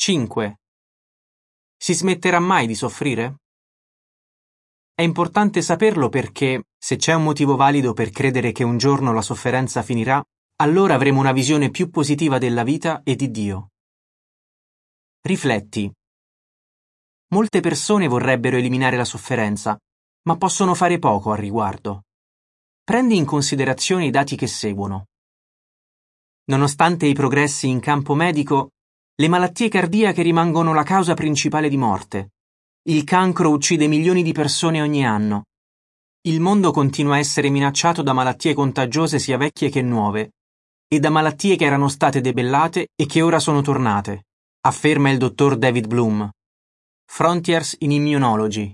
5. Si smetterà mai di soffrire? È importante saperlo perché, se c'è un motivo valido per credere che un giorno la sofferenza finirà, allora avremo una visione più positiva della vita e di Dio. Rifletti. Molte persone vorrebbero eliminare la sofferenza, ma possono fare poco al riguardo. Prendi in considerazione i dati che seguono. Nonostante i progressi in campo medico, le malattie cardiache rimangono la causa principale di morte. Il cancro uccide milioni di persone ogni anno. Il mondo continua a essere minacciato da malattie contagiose sia vecchie che nuove, e da malattie che erano state debellate e che ora sono tornate, afferma il dottor David Bloom. Frontiers in Immunology.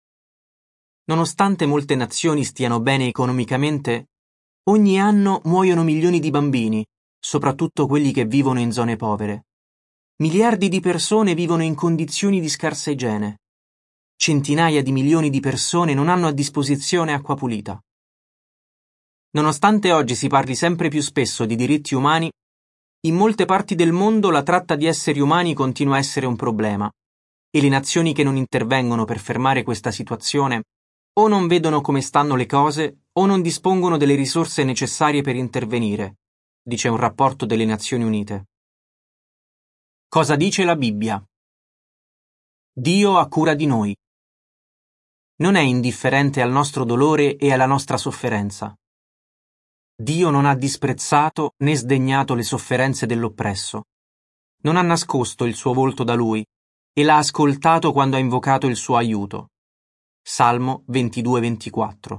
Nonostante molte nazioni stiano bene economicamente, ogni anno muoiono milioni di bambini, soprattutto quelli che vivono in zone povere. Miliardi di persone vivono in condizioni di scarsa igiene. Centinaia di milioni di persone non hanno a disposizione acqua pulita. Nonostante oggi si parli sempre più spesso di diritti umani, in molte parti del mondo la tratta di esseri umani continua a essere un problema, e le nazioni che non intervengono per fermare questa situazione o non vedono come stanno le cose o non dispongono delle risorse necessarie per intervenire, dice un rapporto delle Nazioni Unite. Cosa dice la Bibbia? Dio ha cura di noi. Non è indifferente al nostro dolore e alla nostra sofferenza. Dio non ha disprezzato né sdegnato le sofferenze dell'oppresso. Non ha nascosto il suo volto da lui e l'ha ascoltato quando ha invocato il suo aiuto. Salmo 22-24.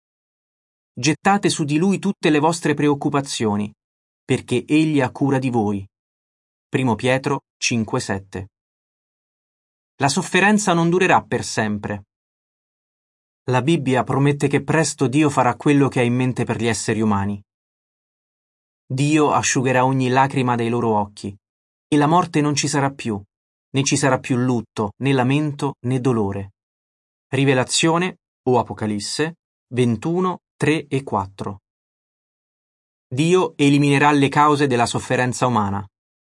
Gettate su di lui tutte le vostre preoccupazioni, perché egli ha cura di voi. 1 Pietro 5-7. La sofferenza non durerà per sempre. La Bibbia promette che presto Dio farà quello che ha in mente per gli esseri umani. Dio asciugherà ogni lacrima dai loro occhi, e la morte non ci sarà più, né ci sarà più lutto, né lamento, né dolore. Rivelazione o Apocalisse 21, 3 e 4. Dio eliminerà le cause della sofferenza umana.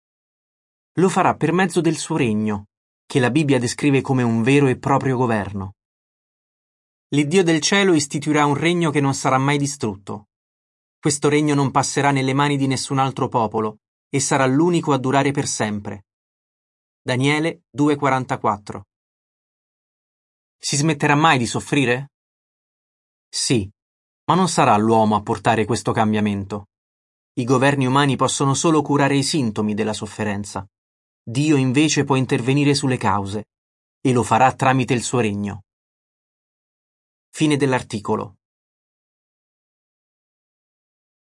Lo farà per mezzo del suo regno, che la Bibbia descrive come un vero e proprio governo. L'Iddio del cielo istituirà un regno che non sarà mai distrutto. Questo regno non passerà nelle mani di nessun altro popolo e sarà l'unico a durare per sempre. Daniele 2,44. Si smetterà mai di soffrire? Sì, ma non sarà l'uomo a portare questo cambiamento. I governi umani possono solo curare i sintomi della sofferenza. Dio invece può intervenire sulle cause, e lo farà tramite il suo regno. Fine dell'articolo.